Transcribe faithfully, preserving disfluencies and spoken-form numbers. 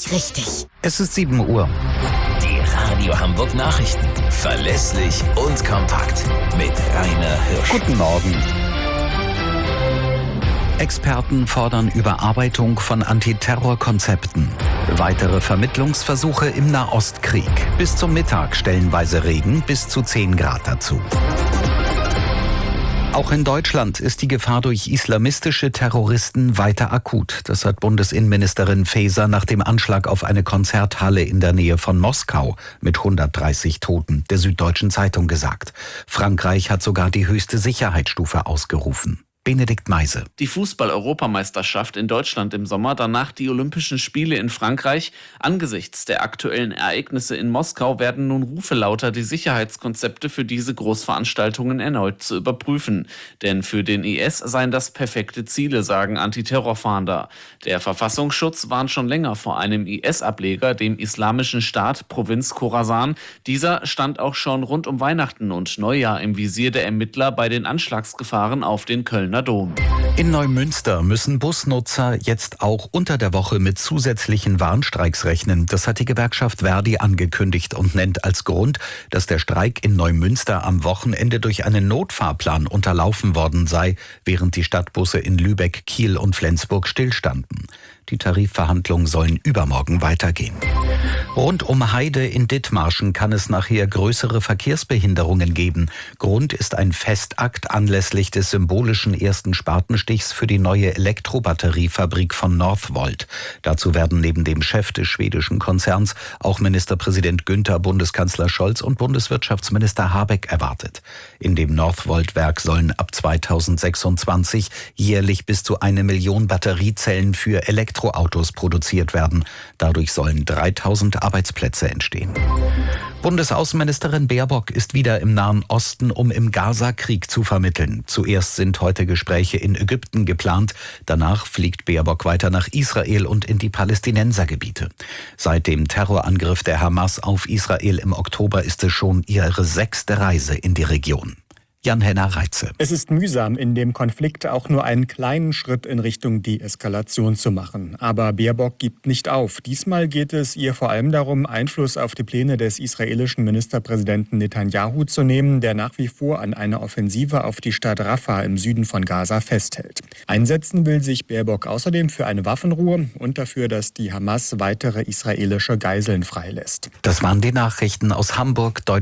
richtig. Es ist sieben Uhr. Die Radio Hamburg Nachrichten. Verlässlich und kompakt. Mit Rainer Hirsch. Guten Morgen. Experten fordern Überarbeitung von Antiterrorkonzepten. Weitere Vermittlungsversuche im Nahostkrieg. Bis zum Mittag stellenweise Regen, bis zu zehn Grad dazu. Auch in Deutschland ist die Gefahr durch islamistische Terroristen weiter akut. Das hat Bundesinnenministerin Faeser nach dem Anschlag auf eine Konzerthalle in der Nähe von Moskau mit hundertdreißig Toten der Süddeutschen Zeitung gesagt. Frankreich hat sogar die höchste Sicherheitsstufe ausgerufen. Benedikt Meise. Die Fußball-Europameisterschaft in Deutschland im Sommer, danach die Olympischen Spiele in Frankreich. Angesichts der aktuellen Ereignisse in Moskau werden nun Rufe lauter, die Sicherheitskonzepte für diese Großveranstaltungen erneut zu überprüfen. Denn für den I S seien das perfekte Ziele, sagen Antiterrorfahnder. Der Verfassungsschutz warnt schon länger vor einem I S-Ableger, dem Islamischen Staat, Provinz Khorasan. Dieser stand auch schon rund um Weihnachten und Neujahr im Visier der Ermittler bei den Anschlagsgefahren auf den Kölner Dom. In Neumünster müssen Busnutzer jetzt auch unter der Woche mit zusätzlichen Warnstreiks rechnen. Das hat die Gewerkschaft Verdi angekündigt und nennt als Grund, dass der Streik in Neumünster am Wochenende durch einen Notfahrplan unterlaufen worden sei, während die Stadtbusse in Lübeck, Kiel und Flensburg stillstanden. Die Tarifverhandlungen sollen übermorgen weitergehen. Rund um Heide in Dithmarschen kann es nachher größere Verkehrsbehinderungen geben. Grund ist ein Festakt anlässlich des symbolischen ersten Spatenstichs für die neue Elektrobatteriefabrik von Northvolt. Dazu werden neben dem Chef des schwedischen Konzerns auch Ministerpräsident Günther, Bundeskanzler Scholz und Bundeswirtschaftsminister Habeck erwartet. In dem Northvolt-Werk sollen ab zweitausendsechsundzwanzig jährlich bis zu eine Million Batteriezellen für Elektroautos produziert werden. Dadurch sollen dreitausend Arbeitsplätze entstehen. Bundesaußenministerin Baerbock ist wieder im Nahen Osten, um im Gaza-Krieg zu vermitteln. Zuerst sind heute Gespräche in Ägypten geplant. Danach fliegt Baerbock weiter nach Israel und in die Palästinensergebiete. Seit dem Terrorangriff der Hamas auf Israel im Oktober ist es schon ihre sechste Reise in die Region. Jan-Henner Reitze. Es ist mühsam, in dem Konflikt auch nur einen kleinen Schritt in Richtung Deeskalation zu machen. Aber Baerbock gibt nicht auf. Diesmal geht es ihr vor allem darum, Einfluss auf die Pläne des israelischen Ministerpräsidenten Netanyahu zu nehmen, der nach wie vor an einer Offensive auf die Stadt Rafah im Süden von Gaza festhält. Einsetzen will sich Baerbock außerdem für eine Waffenruhe und dafür, dass die Hamas weitere israelische Geiseln freilässt. Das waren die Nachrichten aus Hamburg, Deutschland.